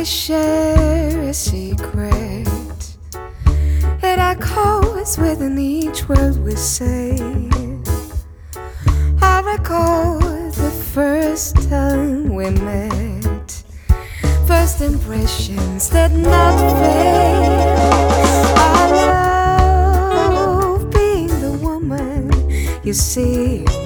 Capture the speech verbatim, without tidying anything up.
share a secret. It echoes within each word we say. I recall the first time we met. First impressions that not fade. I love being the woman you see